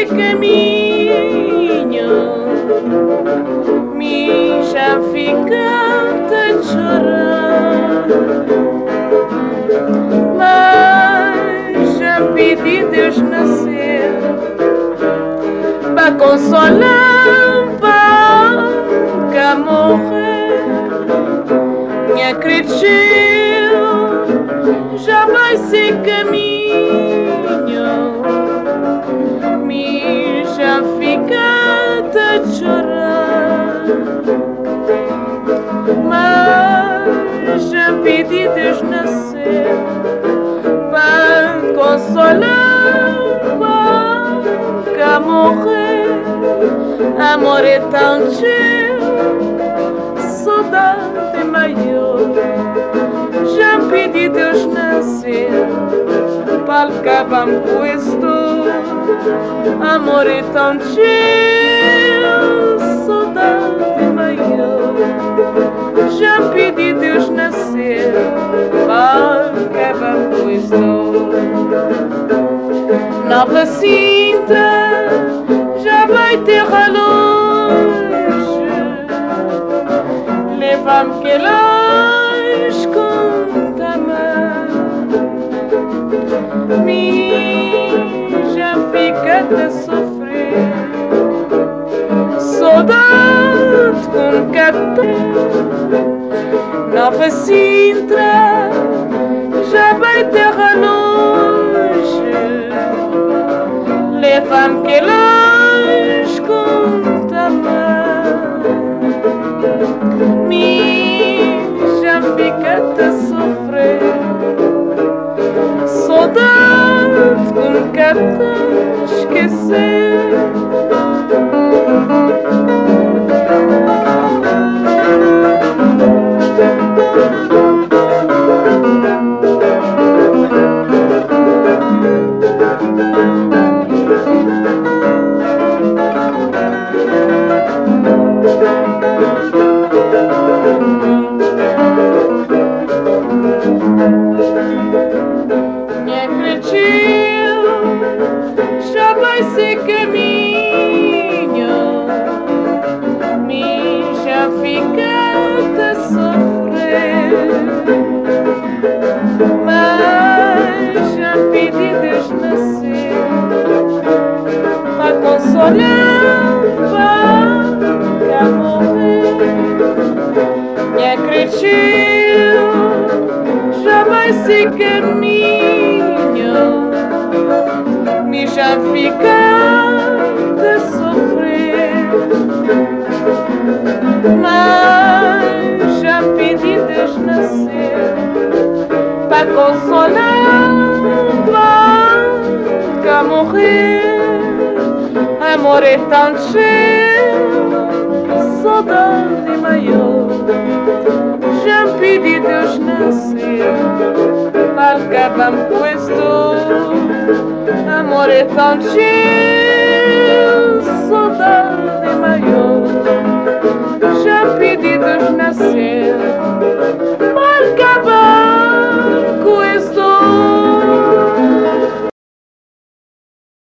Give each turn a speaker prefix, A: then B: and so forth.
A: esse caminho, me já fica a chorar, mas já pedi Deus nascer para consolar, para morrer. Me acredito, já vai ser caminho, me já fica a chorar, mas já pedi Deus nascer para consolar, para morrer. Amor é tão cheio, saudade é maior. Já pedi Deus nascer para acabar com isto. Amor é tão cheio, saudade é maior. Já pedi Deus nascer para acabar com isto. Nova Sintra já vai ter a longe, leva-me que longe conta-me. Me já fica a sofrer, saudade com catão. Nova Sintra já vai ter a longe, leva-me que longe conta-me. Me já fica a sofrer, saudade com catão esquecer. Esse caminho me já fica a sofrer, mas já pedi Deus nascer para consolar, para morrer. Me acredito, já vai ser caminho, me já fica a sofrer, mas já pedi Deus nascer para consolar, para morrer. Amor é tão cheio, saudade é maior. Já pedi Deus nascer para acabar com isto. Amor é tão cheio.